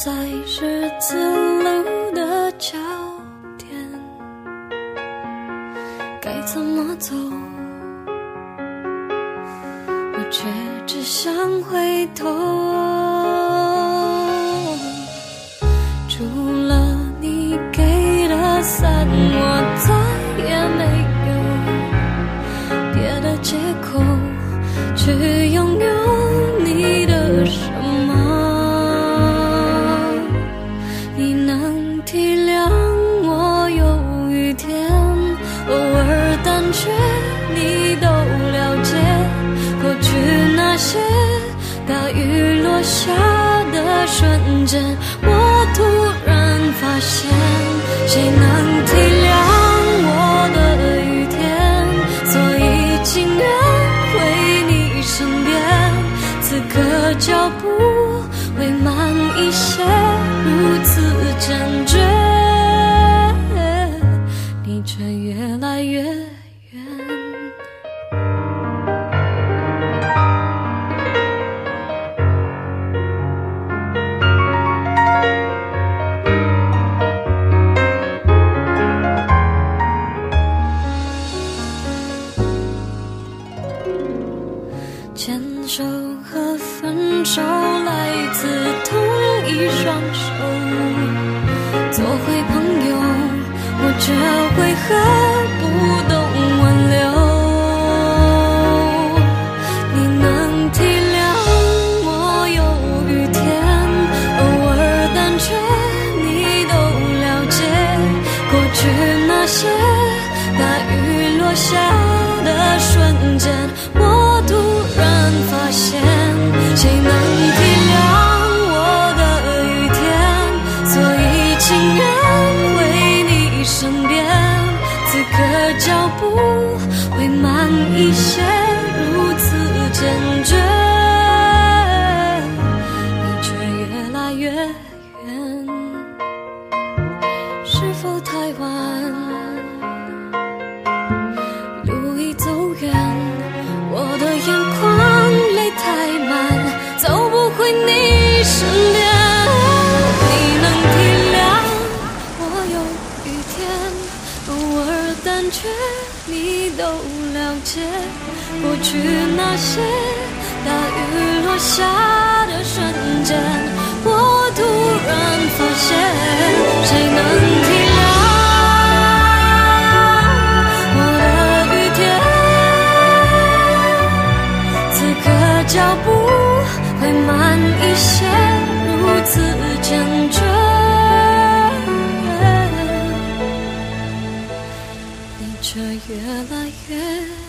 在十字路的交点，该怎么走？我却只想回头。除了你给的伞，我再也没有别的借口去拥有你的什么。你能体谅我有雨天，偶尔胆怯，你都了解。过去那些大雨落下的瞬间，我突然发现，谁能体谅我的雨天？所以情愿回你身边，此刻脚步会慢一些，如此坚决，你却越来越远。牵手和分手来自同一双手，做回朋友，我却为何不懂挽留？你能体谅我有雨天，偶尔胆怯，你都了解。过去那些大雨落下的瞬间，我突然发现，谁能体谅我的雨天？所以情愿回你身边，此刻脚步会慢一些，如此坚决，你却越来越远。是否太晚？路已走远，我的眼眶泪太满，走不回你身边。你能体谅我有雨天，偶尔胆怯，你都了解。过去那些大雨落下的瞬间，我突然发现，谁能体谅脚步会慢一些，如此坚决，你却越来越